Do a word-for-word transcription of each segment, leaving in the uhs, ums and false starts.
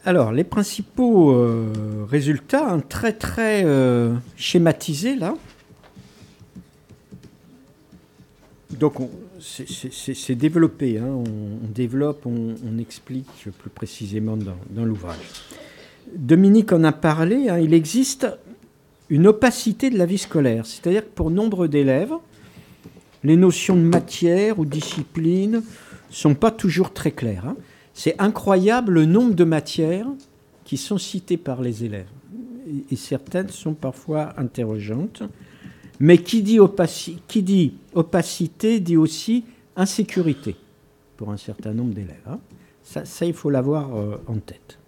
Alors, les principaux euh, résultats, hein, très très euh, schématisés là. Donc, on, c'est, c'est, c'est développé, hein, on, on développe, on, on explique plus précisément dans, dans l'ouvrage. Dominique en a parlé, hein, il existe une opacité de la vie scolaire, c'est-à-dire que pour nombre d'élèves, les notions de matière ou discipline ne sont pas toujours très claires. Hein. C'est incroyable le nombre de matières qui sont citées par les élèves. Et, et certaines sont parfois interrogeantes. Mais qui dit, opaci- qui dit opacité dit aussi insécurité pour un certain nombre d'élèves. Hein. Ça, ça, il faut l'avoir euh, en tête.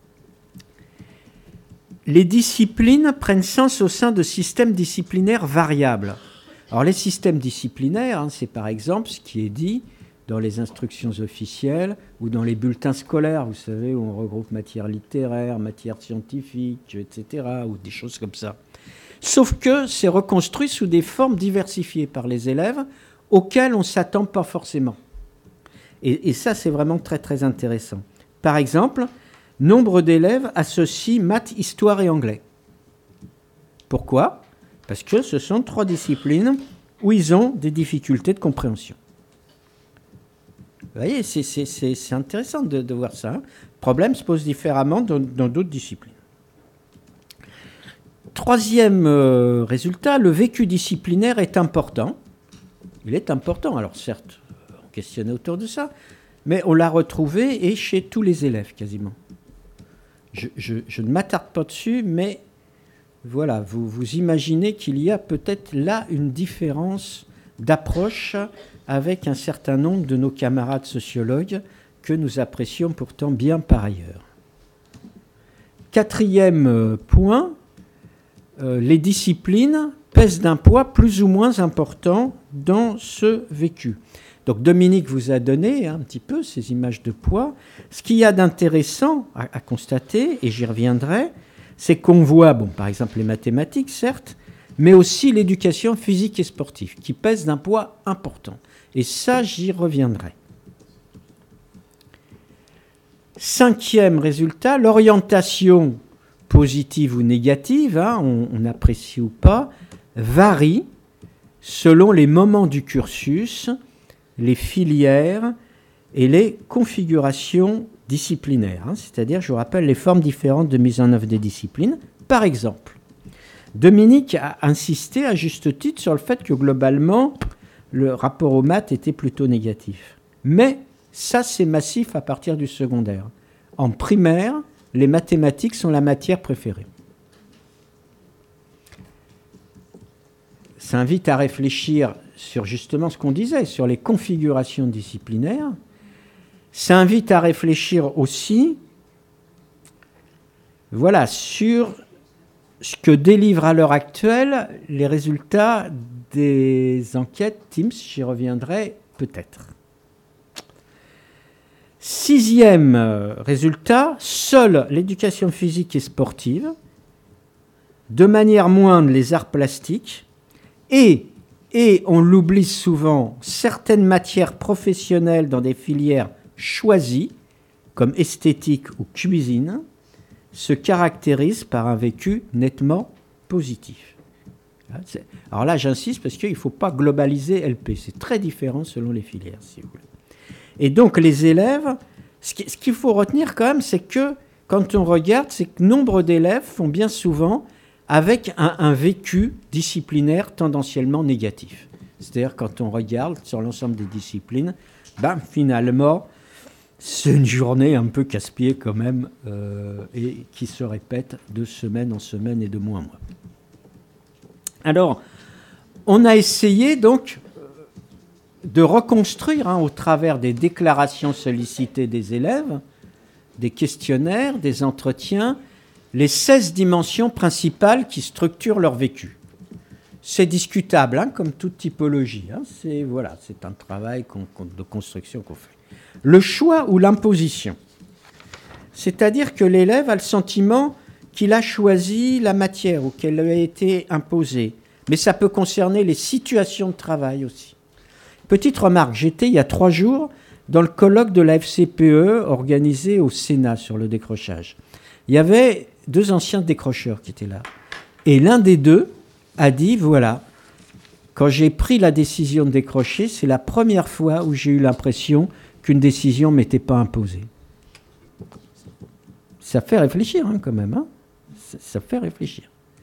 Les disciplines prennent sens au sein de systèmes disciplinaires variables. Alors les systèmes disciplinaires, hein, c'est par exemple ce qui est dit dans les instructions officielles ou dans les bulletins scolaires, vous savez, où on regroupe matière littéraire, matière scientifique, et cetera, ou des choses comme ça. Sauf que c'est reconstruit sous des formes diversifiées par les élèves auxquelles on ne s'attend pas forcément. Et, et ça, c'est vraiment très, très intéressant. Par exemple, nombre d'élèves associent maths, histoire et anglais. Pourquoi ? Parce que ce sont trois disciplines où ils ont des difficultés de compréhension. Vous voyez, c'est, c'est, c'est, c'est intéressant de, de voir ça. Hein. Le problème se pose différemment dans, dans d'autres disciplines. Troisième euh, résultat, le vécu disciplinaire est important. Il est important, alors certes, on questionnait autour de ça, mais on l'a retrouvé et chez tous les élèves quasiment. Je, je, je ne m'attarde pas dessus, mais voilà, vous, vous imaginez qu'il y a peut-être là une différence d'approche avec un certain nombre de nos camarades sociologues que nous apprécions pourtant bien par ailleurs. Quatrième point, euh, les disciplines pèsent d'un poids plus ou moins important dans ce vécu. Donc Dominique vous a donné un petit peu ces images de poids. Ce qu'il y a d'intéressant à, à constater, et j'y reviendrai, c'est qu'on voit, bon, par exemple les mathématiques, certes, mais aussi l'éducation physique et sportive, qui pèsent d'un poids important. Et ça, j'y reviendrai. Cinquième résultat, l'orientation positive ou négative, hein, on, on apprécie ou pas, varie selon les moments du cursus, les filières et les configurations disciplinaires. Hein, c'est-à-dire, je vous rappelle, les formes différentes de mise en œuvre des disciplines. Par exemple, Dominique a insisté à juste titre sur le fait que globalement, le rapport aux maths était plutôt négatif. Mais ça, c'est massif à partir du secondaire. En primaire, les mathématiques sont la matière préférée. Ça invite à réfléchir sur justement ce qu'on disait, sur les configurations disciplinaires. Ça invite à réfléchir aussi, voilà, sur ce que délivrent à l'heure actuelle les résultats des enquêtes Teams, j'y reviendrai peut-être. Sixième résultat, seule l'éducation physique et sportive, de manière moindre les arts plastiques, et, et on l'oublie souvent, certaines matières professionnelles dans des filières choisies, comme esthétique ou cuisine, se caractérisent par un vécu nettement positif. Alors là, j'insiste parce qu'il ne faut pas globaliser L P. C'est très différent selon les filières, si vous voulez. Et donc, les élèves, ce qu'il faut retenir quand même, c'est que quand on regarde, c'est que nombre d'élèves font bien souvent avec un, un vécu disciplinaire tendanciellement négatif. C'est-à-dire, quand on regarde sur l'ensemble des disciplines, ben, finalement, c'est une journée un peu casse-pied quand même, euh, et qui se répète de semaine en semaine et de mois en mois. Alors, on a essayé donc de reconstruire, hein, au travers des déclarations sollicitées des élèves, des questionnaires, des entretiens, les seize dimensions principales qui structurent leur vécu. C'est discutable, hein, comme toute typologie. Hein, c'est, voilà, c'est un travail qu'on, qu'on, de construction qu'on fait. Le choix ou l'imposition. C'est-à-dire que l'élève a le sentiment qu'il a choisi la matière ou qu'elle lui a été imposée. Mais ça peut concerner les situations de travail aussi. Petite remarque, j'étais il y a trois jours dans le colloque de la F C P E organisé au Sénat sur le décrochage. Il y avait deux anciens décrocheurs qui étaient là. Et l'un des deux a dit, voilà, quand j'ai pris la décision de décrocher, c'est la première fois où j'ai eu l'impression qu'une décision ne m'était pas imposée. Ça fait réfléchir, hein, quand même. Hein. Ça, ça fait réfléchir.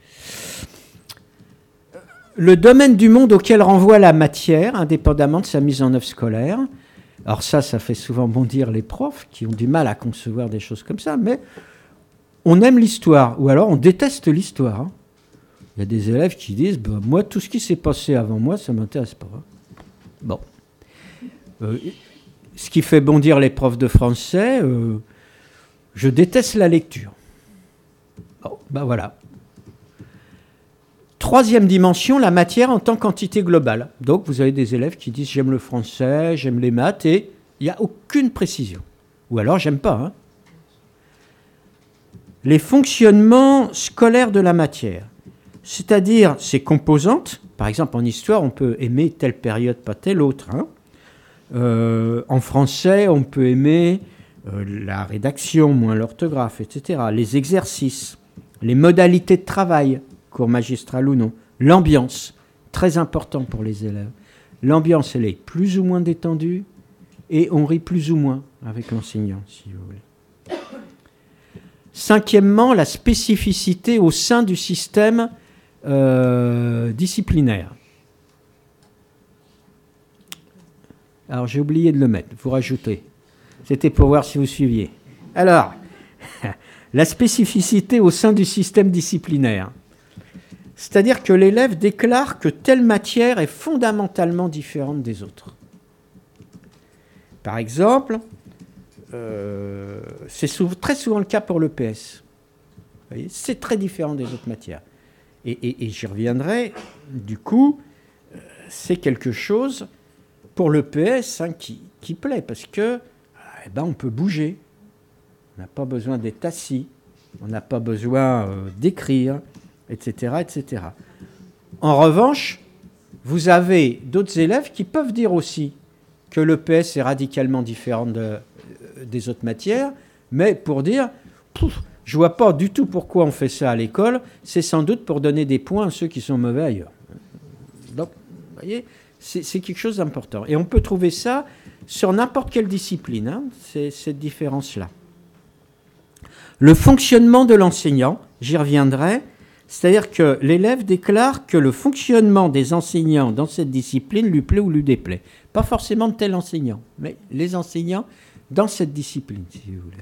Le domaine du monde auquel renvoie la matière, indépendamment de sa mise en œuvre scolaire. Alors ça, ça fait souvent bondir les profs qui ont du mal à concevoir des choses comme ça, mais on aime l'histoire, ou alors on déteste l'histoire. Hein. Il y a des élèves qui disent bah, « moi, tout ce qui s'est passé avant moi, ça ne m'intéresse pas. » Bon. Euh, ce qui fait bondir les profs de français, euh, je déteste la lecture. Bon, ben voilà. Troisième dimension, la matière en tant qu'entité globale. Donc, vous avez des élèves qui disent « j'aime le français, j'aime les maths » et il n'y a aucune précision. Ou alors « j'aime pas hein. ». Les fonctionnements scolaires de la matière, c'est-à-dire ses composantes. Par exemple, en histoire, on peut aimer telle période, pas telle autre. Hein. Euh, en français, on peut aimer euh, la rédaction, moins l'orthographe, et cetera. Les exercices, les modalités de travail, cours magistral ou non. L'ambiance, très important pour les élèves. L'ambiance, elle est plus ou moins détendue et on rit plus ou moins avec l'enseignant, si vous voulez. Cinquièmement, la spécificité au sein du système euh, disciplinaire. Alors, j'ai oublié de le mettre, vous rajoutez. C'était pour voir si vous suiviez. Alors, la spécificité au sein du système disciplinaire. C'est-à-dire que l'élève déclare que telle matière est fondamentalement différente des autres. Par exemple, euh, c'est sou- très souvent le cas pour l'E P S. Vous voyez, c'est très différent des autres matières. Et, et, et j'y reviendrai. Du coup, euh, c'est quelque chose pour l'E P S hein, qui, qui plaît, parce que eh ben, on peut bouger. On n'a pas besoin d'être assis. On n'a pas besoin euh, d'écrire, et cetera, et cetera. En revanche, vous avez d'autres élèves qui peuvent dire aussi que l'E P S est radicalement différent de, euh, des autres matières, mais pour dire, pouf, je ne vois pas du tout pourquoi on fait ça à l'école, c'est sans doute pour donner des points à ceux qui sont mauvais ailleurs. Donc, vous voyez, c'est, c'est quelque chose d'important. Et on peut trouver ça sur n'importe quelle discipline, hein, c'est, cette différence-là. Le fonctionnement de l'enseignant, j'y reviendrai, c'est-à-dire que l'élève déclare que le fonctionnement des enseignants dans cette discipline lui plaît ou lui déplaît. Pas forcément de tel enseignant, mais les enseignants dans cette discipline, si vous voulez.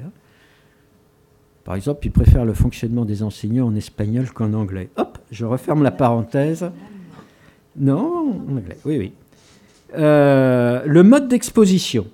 Par exemple, ils préfèrent le fonctionnement des enseignants en espagnol qu'en anglais. Hop, je referme la parenthèse. Non, en anglais, oui, oui. Euh, le mode d'exposition,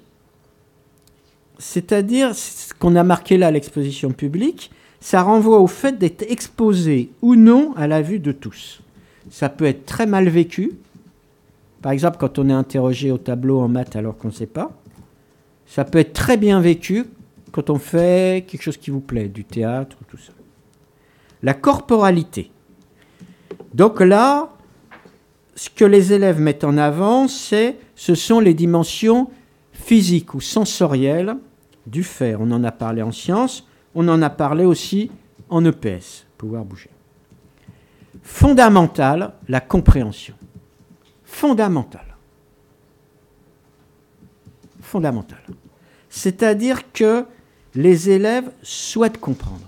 c'est-à-dire ce qu'on a marqué là, l'exposition publique, ça renvoie au fait d'être exposé ou non à la vue de tous. Ça peut être très mal vécu. Par exemple, quand on est interrogé au tableau en maths alors qu'on ne sait pas. Ça peut être très bien vécu quand on fait quelque chose qui vous plaît, du théâtre, tout ça. La corporalité. Donc là, ce que les élèves mettent en avant, c'est, ce sont les dimensions physiques ou sensorielles du faire. On en a parlé en sciences. On en a parlé aussi en E P S, pouvoir bouger. Fondamentale, la compréhension. Fondamentale. Fondamentale. C'est-à-dire que les élèves souhaitent comprendre.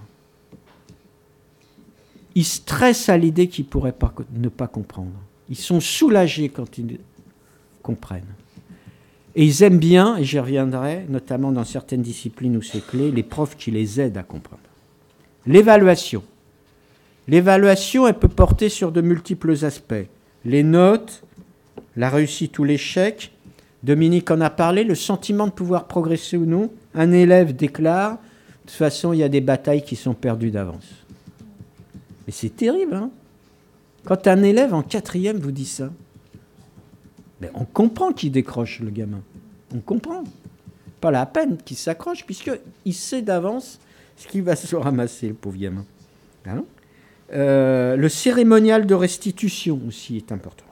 Ils stressent à l'idée qu'ils ne pourraient pas, ne pas comprendre. Ils sont soulagés quand ils comprennent. Et ils aiment bien, et j'y reviendrai, notamment dans certaines disciplines où c'est clé, les profs qui les aident à comprendre. L'évaluation. L'évaluation, elle peut porter sur de multiples aspects. Les notes, la réussite ou l'échec. Dominique en a parlé, le sentiment de pouvoir progresser ou non. Un élève déclare, de toute façon, il y a des batailles qui sont perdues d'avance. Mais c'est terrible, hein ? Quand un élève en quatrième vous dit ça, mais on comprend qu'il décroche, le gamin. On comprend. Pas la peine qu'il s'accroche, puisqu'il sait d'avance ce qu'il va se ramasser, le pauvre gamin. Hein euh, le cérémonial de restitution aussi est important.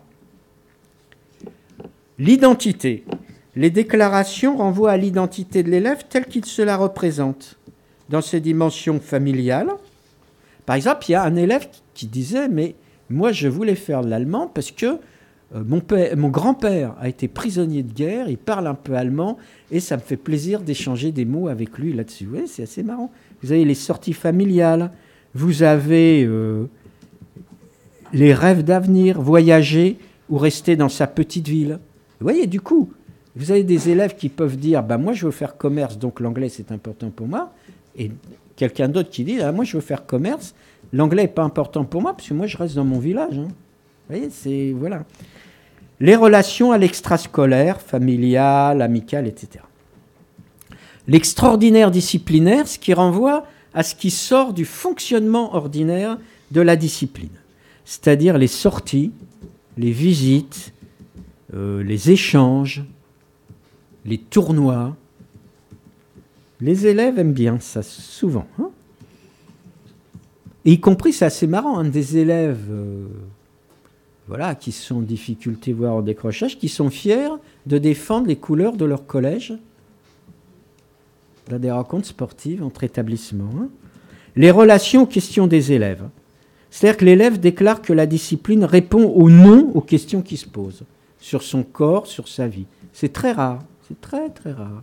L'identité. Les déclarations renvoient à l'identité de l'élève telle qu'il se la représente. dans ses dimensions familiales. Par exemple, il y a un élève qui disait, mais moi je voulais faire de l'allemand parce que euh, mon, père, mon grand-père a été prisonnier de guerre, il parle un peu allemand, et ça me fait plaisir d'échanger des mots avec lui là-dessus. Oui, c'est assez marrant. Vous avez les sorties familiales, vous avez euh, les rêves d'avenir, voyager ou rester dans sa petite ville. Vous voyez, du coup, vous avez des élèves qui peuvent dire bah, « moi, je veux faire commerce, donc l'anglais, c'est important pour moi ». Et quelqu'un d'autre qui dit ah, « moi, je veux faire commerce, l'anglais n'est pas important pour moi, parce que moi, je reste dans mon village. Hein. » Vous voyez, c'est... Voilà. Les relations à l'extrascolaire, familiales, amicales, et cetera. L'extraordinaire disciplinaire, ce qui renvoie à ce qui sort du fonctionnement ordinaire de la discipline, c'est-à-dire les sorties, les visites, euh, les échanges, les tournois. Les élèves aiment bien ça, souvent. Hein, et y compris, c'est assez marrant, hein, des élèves euh, voilà, qui sont en difficulté, voire en décrochage, qui sont fiers de défendre les couleurs de leur collège dans des rencontres sportives entre établissements. Hein. Les relations aux questions des élèves. C'est-à-dire que l'élève déclare que la discipline répond au non aux questions qui se posent, sur son corps, sur sa vie. C'est très rare, c'est très très rare.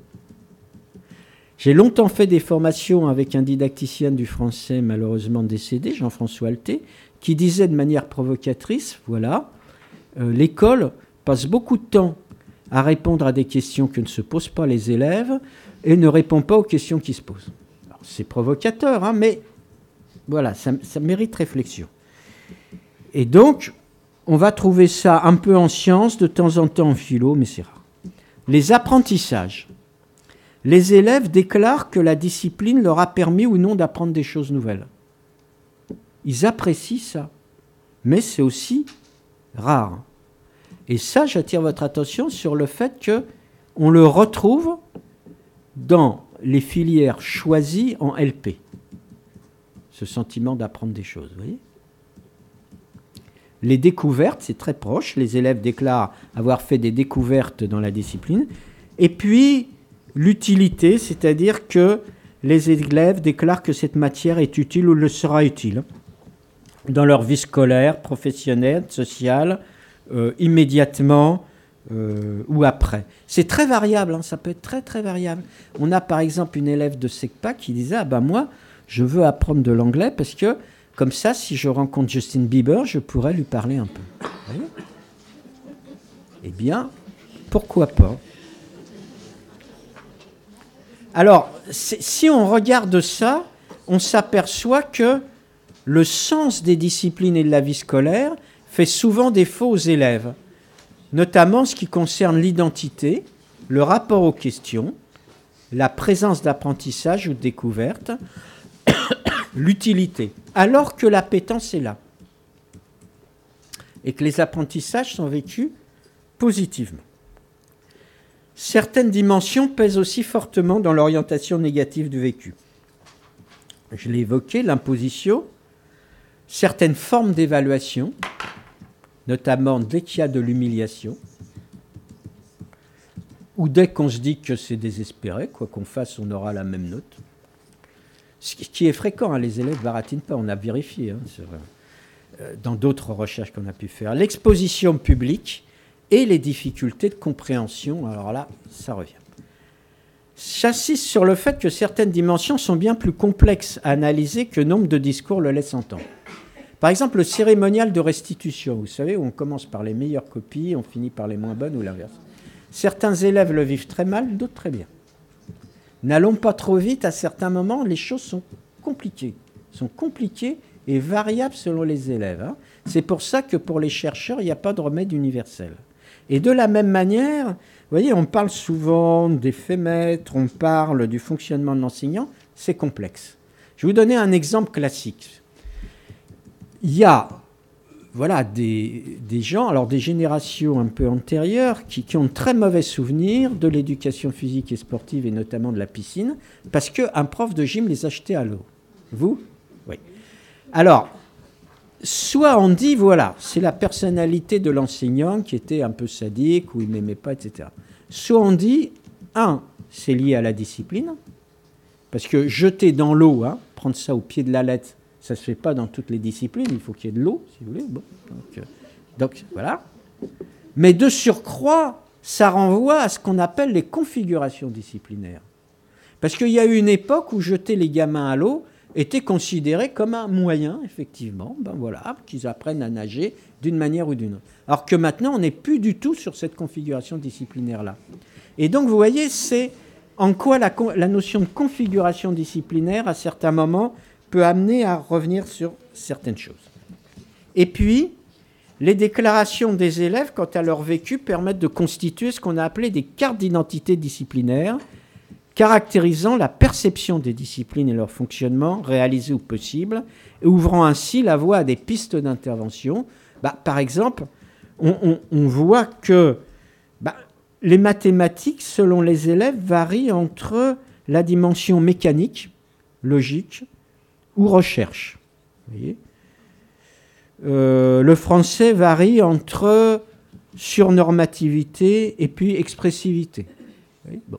J'ai longtemps fait des formations avec un didacticien du français malheureusement décédé, Jean-François Alté, qui disait de manière provocatrice, voilà, euh, l'école passe beaucoup de temps à répondre à des questions que ne se posent pas les élèves et ne répond pas aux questions qui se posent. Alors, c'est provocateur, hein, mais voilà, ça, ça mérite réflexion. Et donc, on va trouver ça un peu en sciences, de temps en temps en philo, mais c'est rare. Les apprentissages. Les élèves déclarent que la discipline leur a permis ou non d'apprendre des choses nouvelles. Ils apprécient ça, mais c'est aussi rare. Et ça, j'attire votre attention sur le fait qu'on le retrouve dans les filières choisies en L P. Ce sentiment d'apprendre des choses, vous voyez ? Les découvertes, c'est très proche. Les élèves déclarent avoir fait des découvertes dans la discipline. Et puis, l'utilité, c'est-à-dire que les élèves déclarent que cette matière est utile ou le sera utile dans leur vie scolaire, professionnelle, sociale, euh, immédiatement euh, ou après. C'est très variable, hein, ça peut être très très variable. On a par exemple une élève de SECPA qui disait « Ah ben moi, je veux apprendre de l'anglais parce que comme ça, si je rencontre Justin Bieber, je pourrais lui parler un peu. » Vous voyez ? Eh bien, pourquoi pas ? Alors, si on regarde ça, on s'aperçoit que le sens des disciplines et de la vie scolaire fait souvent défaut aux élèves, notamment ce qui concerne l'identité, le rapport aux questions, la présence d'apprentissage ou de découverte, l'utilité, alors que l'appétence est là et que les apprentissages sont vécus positivement. Certaines dimensions pèsent aussi fortement dans l'orientation négative du vécu. Je l'ai évoqué, l'imposition, certaines formes d'évaluation, notamment dès qu'il y a de l'humiliation, ou dès qu'on se dit que c'est désespéré, quoi qu'on fasse, on aura la même note. Ce qui est fréquent, hein, les élèves ne baratinent pas, on a vérifié hein, sur, euh, dans d'autres recherches qu'on a pu faire. L'exposition publique et les difficultés de compréhension, alors là, ça revient. J'insiste sur le fait que certaines dimensions sont bien plus complexes à analyser que nombre de discours le laissent entendre. Par exemple, le cérémonial de restitution, vous savez, où on commence par les meilleures copies, on finit par les moins bonnes ou l'inverse. Certains élèves le vivent très mal, d'autres très bien. N'allons pas trop vite, à certains moments, les choses sont compliquées, sont compliquées et variables selon les élèves. Hein. C'est pour ça que pour les chercheurs, il n'y a pas de remède universel. Et de la même manière, vous voyez, on parle souvent d'effets maîtres, on parle du fonctionnement de l'enseignant, c'est complexe. Je vais vous donner un exemple classique. Il y a voilà, des, des gens, alors des générations un peu antérieures, qui, qui ont de très mauvais souvenirs de l'éducation physique et sportive, et notamment de la piscine, parce qu'un prof de gym les achetait à l'eau. Vous ? Oui. Alors, soit on dit, voilà, c'est la personnalité de l'enseignant qui était un peu sadique, ou il ne m'aimait pas, et cetera. Soit on dit, un, c'est lié à la discipline, Parce que jeter dans l'eau, hein, prendre ça au pied de la lettre, ça ne se fait pas dans toutes les disciplines, il faut qu'il y ait de l'eau, si vous voulez. Bon, donc, euh, donc, voilà. Mais de surcroît, ça renvoie à ce qu'on appelle les configurations disciplinaires. Parce qu'il y a eu une époque où jeter les gamins à l'eau était considéré comme un moyen, effectivement, ben voilà, qu'ils apprennent à nager d'une manière ou d'une autre. Alors que maintenant, on n'est plus du tout sur cette configuration disciplinaire-là. Et donc, vous voyez, c'est en quoi la, la notion de configuration disciplinaire, à certains moments, peut amener à revenir sur certaines choses. Et puis, les déclarations des élèves, quant à leur vécu, permettent de constituer ce qu'on a appelé des cartes d'identité disciplinaire, caractérisant la perception des disciplines et leur fonctionnement, réalisé ou possible, et ouvrant ainsi la voie à des pistes d'intervention. Bah, par exemple, on, on, on voit que bah, les mathématiques, selon les élèves, varient entre la dimension mécanique, logique, ou recherche. Vous voyez ? Euh, le français varie entre surnormativité et puis expressivité. Oui, bon.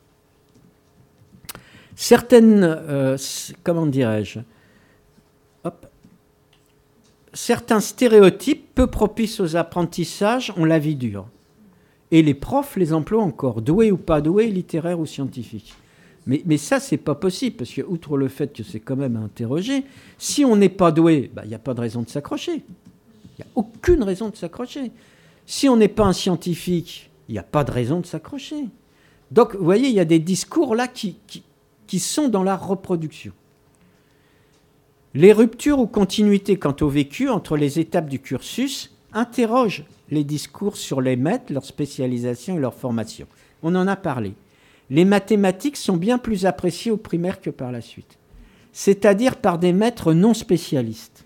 Certaines, euh, comment dirais-je, hop, certains stéréotypes peu propices aux apprentissages ont la vie dure. Et les profs les emploient encore, doués ou pas doués, littéraires ou scientifiques. Mais, mais ça, c'est pas possible, parce que, outre le fait que c'est quand même à interroger, si on n'est pas doué, il n'y a pas de raison de s'accrocher. Il n'y a aucune raison de s'accrocher. Si on n'est pas un scientifique, il n'y a pas de raison de s'accrocher. Donc, vous voyez, il y a des discours là qui, qui, qui sont dans la reproduction. Les ruptures ou continuités quant au vécu entre les étapes du cursus interrogent les discours sur les maîtres, leur spécialisation et leur formation. On en a parlé. Les mathématiques sont bien plus appréciées au primaire que par la suite, c'est-à-dire par des maîtres non spécialistes.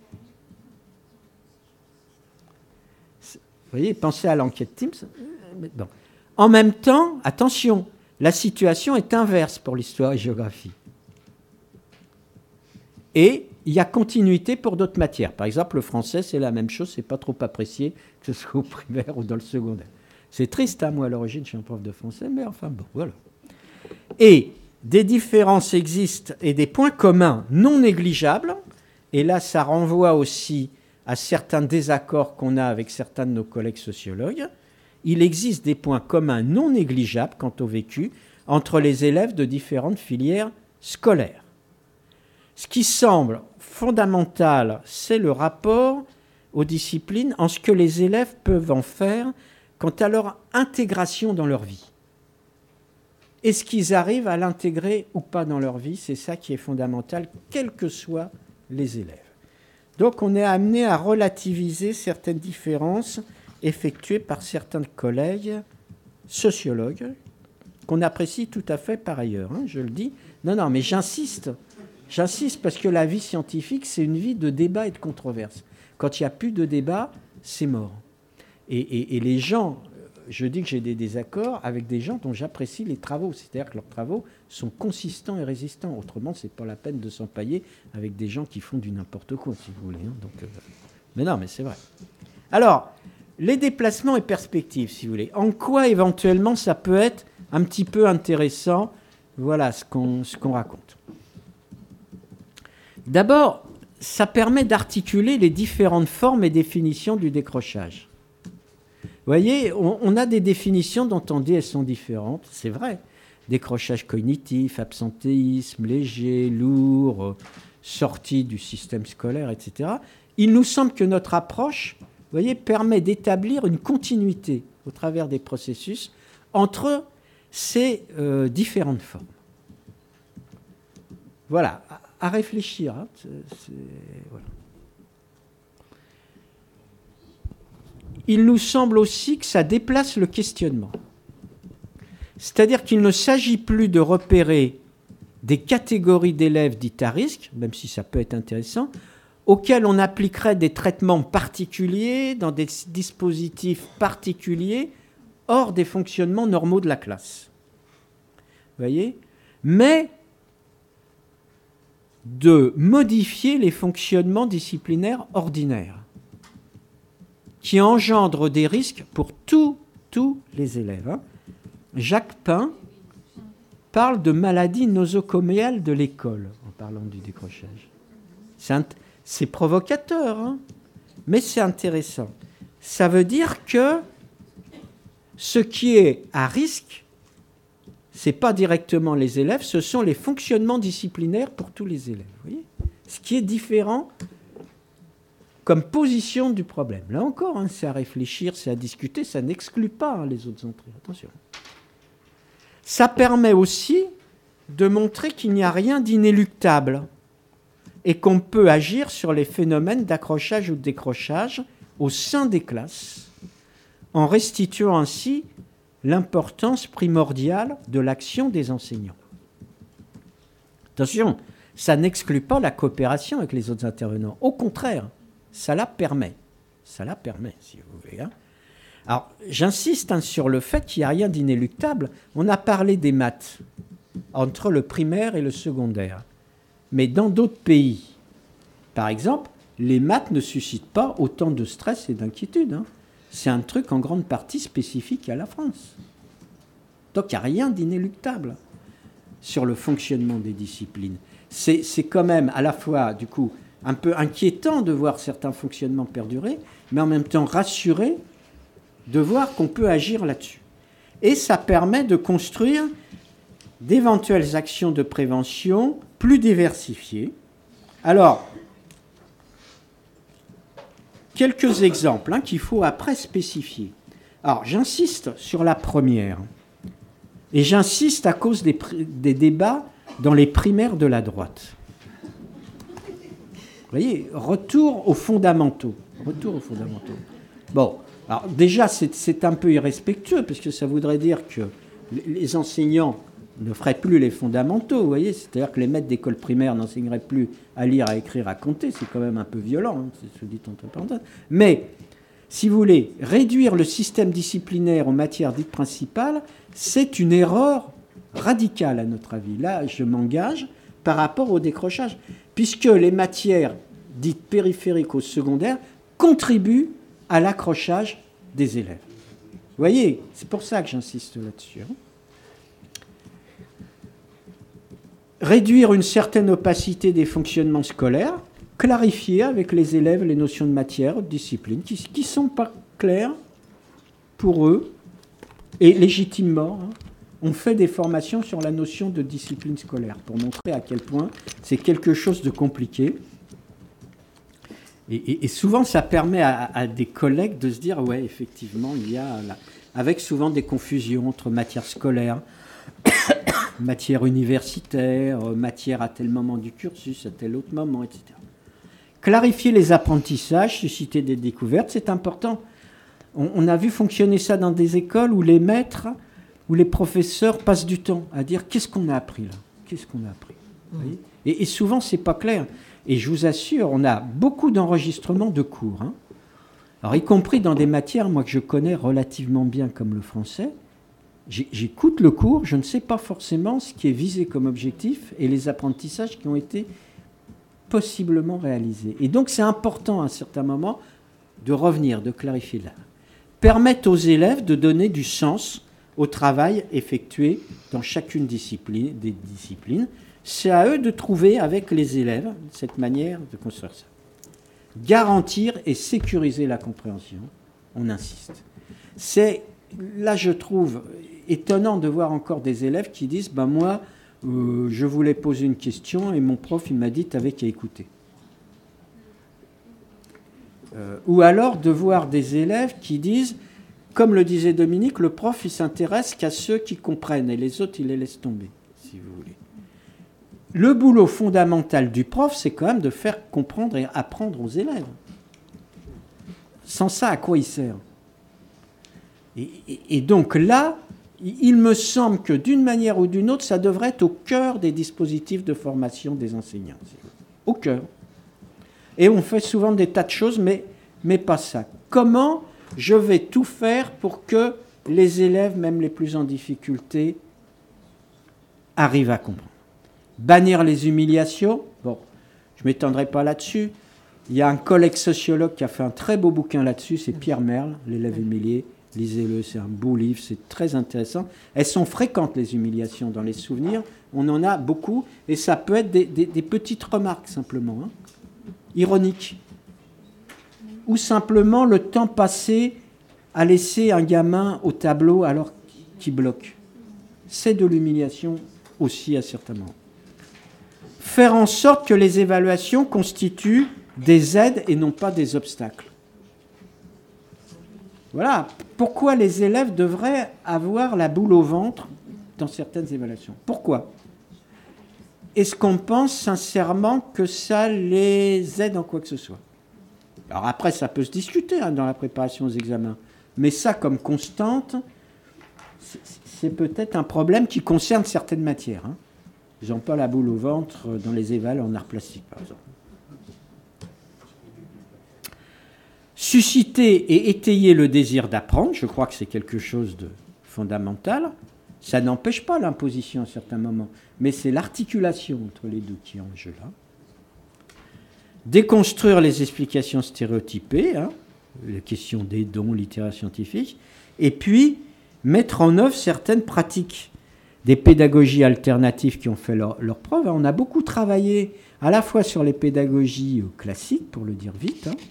Vous voyez, pensez à l'enquête Teams. Bon. En même temps, attention, la situation est inverse pour l'histoire et géographie. Et il y a continuité pour d'autres matières. Par exemple, le français, c'est la même chose, c'est pas trop apprécié, que ce soit au primaire ou dans le secondaire. C'est triste, hein, moi à l'origine, je suis un prof de français, mais enfin bon, voilà. Et des différences existent et des points communs non négligeables, et là ça renvoie aussi à certains désaccords qu'on a avec certains de nos collègues sociologues. Il existe des points communs non négligeables quant au vécu entre les élèves de différentes filières scolaires. Ce qui semble fondamental, c'est le rapport aux disciplines en ce que les élèves peuvent en faire quant à leur intégration dans leur vie. Est-ce qu'ils arrivent à l'intégrer ou pas dans leur vie? C'est ça qui est fondamental, quels que soient les élèves. Donc on est amené à relativiser certaines différences effectuées par certains collègues sociologues, qu'on apprécie tout à fait par ailleurs, hein, je le dis. Non, non, mais j'insiste, j'insiste parce que la vie scientifique, c'est une vie de débat et de controverse. Quand il n'y a plus de débat, c'est mort. Et, et, et les gens... Je dis que j'ai des désaccords avec des gens dont j'apprécie les travaux. C'est-à-dire que leurs travaux sont consistants et résistants. Autrement, ce n'est pas la peine de s'empailler avec des gens qui font du n'importe quoi, si vous voulez. Hein. Donc, euh... Mais non, mais c'est vrai. Alors, les déplacements et perspectives, si vous voulez. En quoi, éventuellement, ça peut être un petit peu intéressant? Voilà ce qu'on, ce qu'on raconte. D'abord, ça permet d'articuler les différentes formes et définitions du décrochage. Vous voyez, on, on a des définitions dont on dit elles sont différentes, c'est vrai. Décrochage cognitif, absentéisme, léger, lourd, euh, sortie du système scolaire, et cetera. Il nous semble que notre approche, vous voyez, permet d'établir une continuité au travers des processus entre ces euh, différentes formes. Voilà, à, à réfléchir. Hein, c'est, c'est, voilà. Il nous semble aussi que ça déplace le questionnement. C'est-à-dire qu'il ne s'agit plus de repérer des catégories d'élèves dites à risque, même si ça peut être intéressant, auxquels on appliquerait des traitements particuliers dans des dispositifs particuliers hors des fonctionnements normaux de la classe. Vous voyez ? Mais de modifier les fonctionnements disciplinaires ordinaires qui engendrent des risques pour tous, tous les élèves. Hein. Jacques Pain, parle de maladie nosocomiale de l'école, en parlant du décrochage. C'est, int- c'est provocateur, hein, mais c'est intéressant. Ça veut dire que ce qui est à risque, ce n'est pas directement les élèves, ce sont les fonctionnements disciplinaires pour tous les élèves. Vous voyez ? Ce qui est différent comme position du problème. Là encore, hein, c'est à réfléchir, c'est à discuter, ça n'exclut pas hein, les autres entrées. Attention. Ça permet aussi de montrer qu'il n'y a rien d'inéluctable et qu'on peut agir sur les phénomènes d'accrochage ou de décrochage au sein des classes, en restituant ainsi l'importance primordiale de l'action des enseignants. Attention, ça n'exclut pas la coopération avec les autres intervenants. Au contraire, ça la permet. Ça la permet, si vous voulez. Hein. Alors, j'insiste hein, sur le fait qu'il n'y a rien d'inéluctable. On a parlé des maths entre le primaire et le secondaire. Mais dans d'autres pays, par exemple, les maths ne suscitent pas autant de stress et d'inquiétude. Hein. C'est un truc en grande partie spécifique à la France. Donc il n'y a rien d'inéluctable sur le fonctionnement des disciplines. C'est, c'est quand même à la fois, du coup, un peu inquiétant de voir certains fonctionnements perdurer, mais en même temps rassuré de voir qu'on peut agir là-dessus. Et ça permet de construire d'éventuelles actions de prévention plus diversifiées. Alors, quelques exemples hein, qu'il faut après spécifier. Alors, j'insiste sur la première. Et j'insiste à cause des, des débats dans les primaires de la droite. Vous voyez, retour aux fondamentaux. Retour aux fondamentaux. Bon, alors déjà, c'est, c'est un peu irrespectueux, parce que ça voudrait dire que les enseignants ne feraient plus les fondamentaux, vous voyez, c'est-à-dire que les maîtres d'école primaire n'enseigneraient plus à lire, à écrire, à compter, c'est quand même un peu violent, hein, c'est ce dit entre parenthèses. Mais, si vous voulez, réduire le système disciplinaire aux matières dites principales, c'est une erreur radicale à notre avis. Là, je m'engage par rapport au décrochage, puisque les matières dites périphériques au secondaire contribuent à l'accrochage des élèves. Vous voyez, c'est pour ça que j'insiste là-dessus. Hein. Réduire une certaine opacité des fonctionnements scolaires, clarifier avec les élèves les notions de matière, de discipline, qui ne sont pas claires pour eux, et légitimement, hein, on fait des formations sur la notion de discipline scolaire, pour montrer à quel point c'est quelque chose de compliqué. Et, et, et souvent, ça permet à, à des collègues de se dire, ouais, effectivement, il y a, là, avec souvent des confusions entre matière scolaire, matière universitaire, matière à tel moment du cursus, à tel autre moment, et cetera. Clarifier les apprentissages, susciter des découvertes, c'est important. On, on a vu fonctionner ça dans des écoles où les maîtres, où les professeurs passent du temps à dire qu'est-ce qu'on a appris là, qu'est-ce qu'on a appris. Mmh. Vous voyez et, et souvent, c'est pas clair. Et je vous assure, on a beaucoup d'enregistrements de cours. Hein. Alors, y compris dans des matières, moi, que je connais relativement bien, comme le français, j'écoute le cours, je ne sais pas forcément ce qui est visé comme objectif et les apprentissages qui ont été possiblement réalisés. Et donc, c'est important à un certain moment de revenir, de clarifier là. Permettre aux élèves de donner du sens au travail effectué dans chacune discipline, des disciplines. C'est à eux de trouver avec les élèves cette manière de construire ça. Garantir et sécuriser la compréhension, on insiste. C'est, là je trouve étonnant de voir encore des élèves qui disent ben moi, euh, je voulais poser une question et mon prof il m'a dit t'avais qu'à écouter. Euh, ou alors de voir des élèves qui disent, comme le disait Dominique, le prof il s'intéresse qu'à ceux qui comprennent et les autres il les laisse tomber, si vous voulez. Le boulot fondamental du prof, c'est quand même de faire comprendre et apprendre aux élèves. Sans ça, à quoi il sert ? et, et, et donc là, il me semble que d'une manière ou d'une autre, ça devrait être au cœur des dispositifs de formation des enseignants. Au cœur. Et on fait souvent des tas de choses, mais, mais pas ça. Comment je vais tout faire pour que les élèves, même les plus en difficulté, arrivent à comprendre ? Bannir les humiliations, bon, je ne m'étendrai pas là-dessus. Il y a un collègue sociologue qui a fait un très beau bouquin là-dessus, c'est Pierre Merle, l'élève humilié, Lisez-le, c'est un beau livre, c'est très intéressant. Elles sont fréquentes, les humiliations, dans les souvenirs. On en a beaucoup, et ça peut être des, des, des petites remarques, simplement, hein, ironiques. Ou simplement le temps passé à laisser un gamin au tableau alors qu'il bloque. C'est de l'humiliation aussi, à certains moments. Faire en sorte que les évaluations constituent des aides et non pas des obstacles. Voilà. Pourquoi les élèves devraient avoir la boule au ventre dans certaines évaluations? Pourquoi? Est-ce qu'on pense sincèrement que ça les aide en quoi que ce soit? Alors après, ça peut se discuter hein, dans la préparation aux examens. Mais ça, comme constante, c'est peut-être un problème qui concerne certaines matières. Hein. Ils n'ont pas la boule au ventre dans les évals en art plastique, par exemple. Susciter et étayer le désir d'apprendre, je crois que c'est quelque chose de fondamental. Ça n'empêche pas l'imposition à certains moments, mais c'est l'articulation entre les deux qui est en jeu là. Déconstruire les explications stéréotypées, hein, la question des dons littéraires scientifiques, et puis mettre en œuvre certaines pratiques, des pédagogies alternatives qui ont fait leur, leur preuve. On a beaucoup travaillé à la fois sur les pédagogies classiques, pour le dire vite, hein,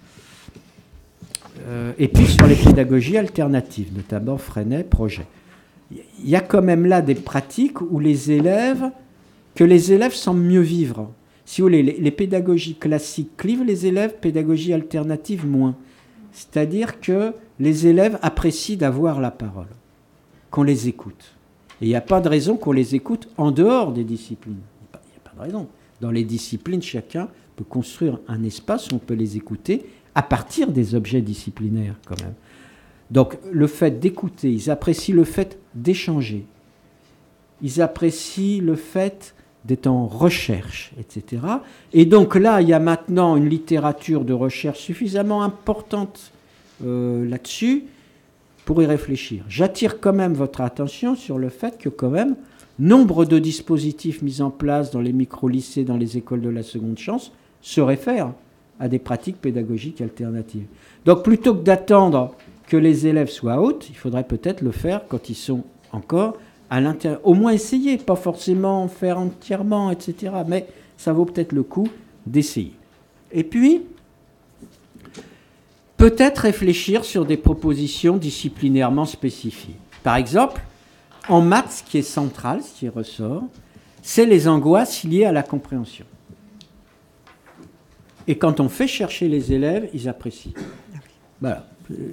euh, et puis sur les pédagogies alternatives, notamment Freinet, Projet. Il y a quand même là des pratiques où les élèves, que les élèves semblent mieux vivre. Si vous voulez, les, les pédagogies classiques clivent les élèves, pédagogie alternative moins. C'est-à-dire que les élèves apprécient d'avoir la parole, qu'on les écoute. Et il n'y a pas de raison qu'on les écoute en dehors des disciplines. Il n'y a pas de raison. Dans les disciplines, chacun peut construire un espace où on peut les écouter à partir des objets disciplinaires quand même. Donc le fait d'écouter, ils apprécient le fait d'échanger, ils apprécient le fait d'être en recherche, et cetera. Et donc là, il y a maintenant une littérature de recherche suffisamment importante euh, là-dessus pour y réfléchir. J'attire quand même votre attention sur le fait que quand même, nombre de dispositifs mis en place dans les micro-lycées, dans les écoles de la seconde chance, se réfèrent à des pratiques pédagogiques alternatives. Donc plutôt que d'attendre que les élèves soient out, il faudrait peut-être le faire quand ils sont encore à l'intérieur. Au moins essayer, pas forcément faire entièrement, et cetera. Mais ça vaut peut-être le coup d'essayer. Et puis, peut-être réfléchir sur des propositions disciplinairement spécifiées. Par exemple, en maths, ce qui est central, ce qui ressort, c'est les angoisses liées à la compréhension. Et quand on fait chercher les élèves, ils apprécient. Voilà.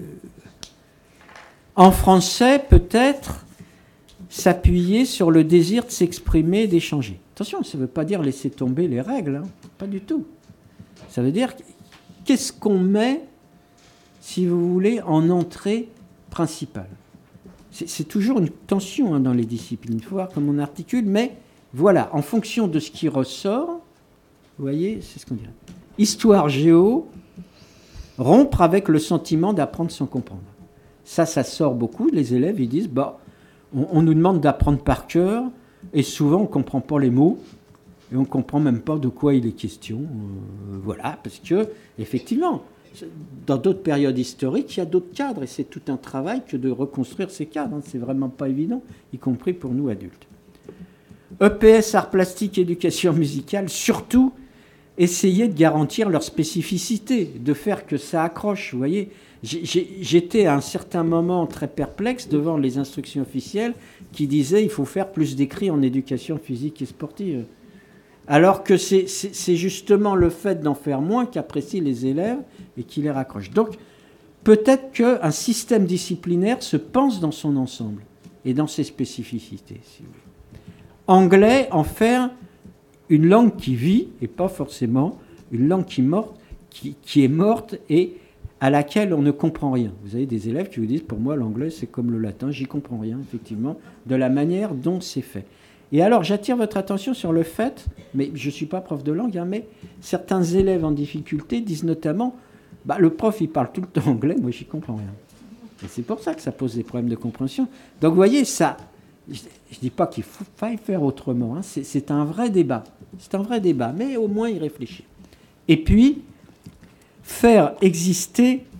En français, peut-être s'appuyer sur le désir de s'exprimer et d'échanger. Attention, ça ne veut pas dire laisser tomber les règles, hein, pas du tout. Ça veut dire qu'est-ce qu'on met, si vous voulez, en entrée principale. C'est, c'est toujours une tension hein, dans les disciplines. Il faut voir comment on articule, mais voilà, en fonction de ce qui ressort, vous voyez, c'est ce qu'on dirait. Histoire géo, rompre avec le sentiment d'apprendre sans comprendre. Ça, ça sort beaucoup. Les élèves, ils disent, bah, on, on nous demande d'apprendre par cœur, et souvent, on ne comprend pas les mots, et on ne comprend même pas de quoi il est question. Euh, voilà, parce que, effectivement, dans d'autres périodes historiques, il y a d'autres cadres, et c'est tout un travail que de reconstruire ces cadres. Hein. C'est vraiment pas évident, y compris pour nous adultes. E P S, art plastique, éducation musicale, surtout, essayer de garantir leur spécificité, de faire que ça accroche, vous voyez. J'étais à un certain moment très perplexe devant les instructions officielles qui disaient qu'il faut faire plus d'écrits en éducation physique et sportive. Alors que c'est, c'est, c'est justement le fait d'en faire moins qu'apprécient les élèves et qui les raccroche. Donc, peut-être qu'un système disciplinaire se pense dans son ensemble et dans ses spécificités, si vous voulez. Anglais, en faire une langue qui vit, et pas forcément une langue qui, morte, qui, qui est morte et à laquelle on ne comprend rien. Vous avez des élèves qui vous disent, pour moi, l'anglais, c'est comme le latin, j'y comprends rien, effectivement, de la manière dont c'est fait. Et alors, j'attire votre attention sur le fait, mais je ne suis pas prof de langue, hein, mais certains élèves en difficulté disent notamment, bah, le prof, il parle tout le temps anglais, moi, j'y comprends rien. Et c'est pour ça que ça pose des problèmes de compréhension. Donc, vous voyez, ça, je ne dis pas qu'il faut faille faire autrement, hein, c'est, c'est un vrai débat. C'est un vrai débat, mais au moins y réfléchir. Et puis, faire exister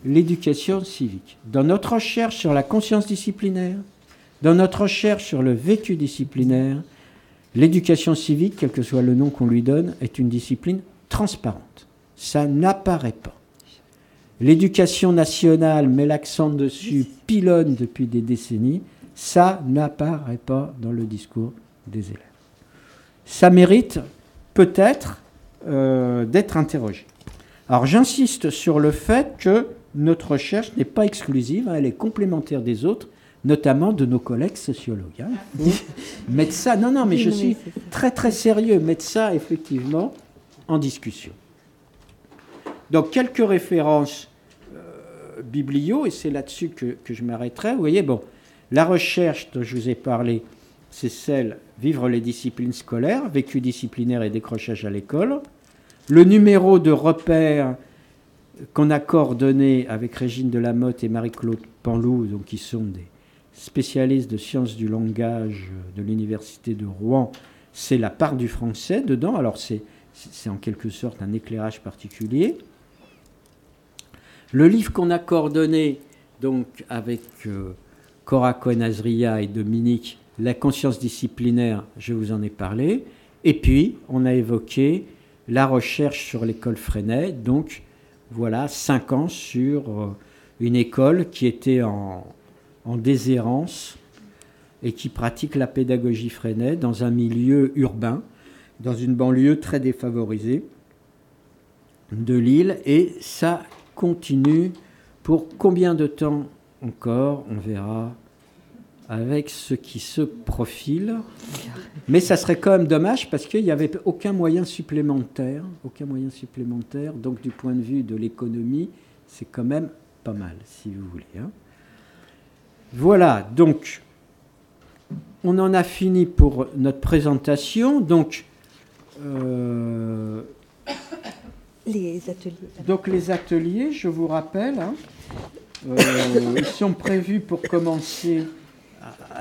l'éducation civique. Dans notre recherche sur la conscience disciplinaire, dans notre recherche sur le vécu disciplinaire, l'éducation civique, quel que soit le nom qu'on lui donne, est une discipline transparente. Ça n'apparaît pas. L'éducation nationale met l'accent dessus, pilonne depuis des décennies, ça n'apparaît pas dans le discours des élèves. Ça mérite peut-être euh, d'être interrogé. Alors j'insiste sur le fait que notre recherche n'est pas exclusive, hein, elle est complémentaire des autres, notamment de nos collègues sociologues. Hein. Mettre ça, non, non, mais je suis très très sérieux, mettre ça effectivement en discussion. Donc quelques références euh, biblio, et c'est là-dessus que, que je m'arrêterai. Vous voyez, bon, la recherche dont je vous ai parlé, c'est celle Vivre les disciplines scolaires, vécu disciplinaire et décrochage à l'école. Le numéro de repère qu'on a coordonné avec Régine Delamotte et Marie-Claude Panlou, donc qui sont des spécialistes de sciences du langage de l'Université de Rouen, c'est la part du français dedans. Alors c'est, c'est en quelque sorte un éclairage particulier. Le livre qu'on a coordonné donc avec euh, Cora Cohen-Azria et Dominique, La conscience disciplinaire, je vous en ai parlé. Et puis, on a évoqué la recherche sur l'école Freinet, donc voilà, cinq ans sur euh, une école qui était en, en déshérence et qui pratique la pédagogie Freinet dans un milieu urbain, dans une banlieue très défavorisée de Lille, et ça continue pour combien de temps encore, on verra avec ce qui se profile. Mais ça serait quand même dommage parce qu'il n'y avait aucun moyen supplémentaire, aucun moyen supplémentaire, donc du point de vue de l'économie, c'est quand même pas mal, si vous voulez. Hein. Voilà, donc on en a fini pour notre présentation. Donc, euh, les ateliers. Donc les ateliers, je vous rappelle, hein, euh, ils sont prévus pour commencer